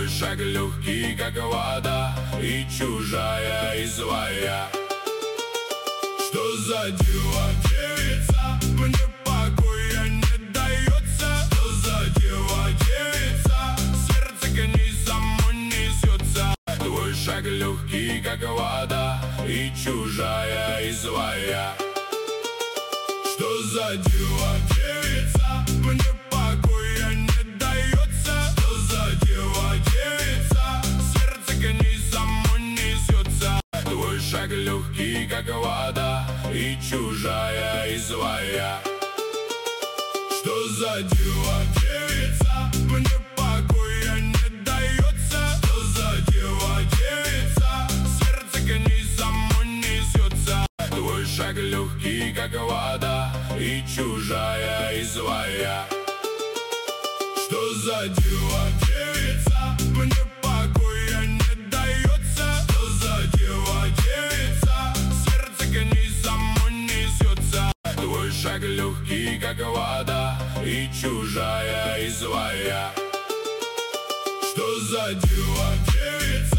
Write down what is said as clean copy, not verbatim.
Твой шаг легкий, как вода, и чужая, и своя. Что за дева-девица, мне покоя не дается? Что за дева-девица, сердце к ней само несется? Твой шаг легкий, как вода, и чужая, и своя. Что за дева-девица, мне покоя не дается? Что за дева-девица, сердце к ней само несется? Твой шаг легкий, как вода, и чужая, и своя. Что за дева-девица, мне покоя не дается? Что за дева-девица, сердце к ней само несется? Твой шаг легкий, как вода, и чужая, и своя. Что за дева-девица, мне покоя не дается? Что за дева-девица, сердце к ней само несется? Твой шаг легкий, как вода, и чужая, и своя. Что за дева-девица?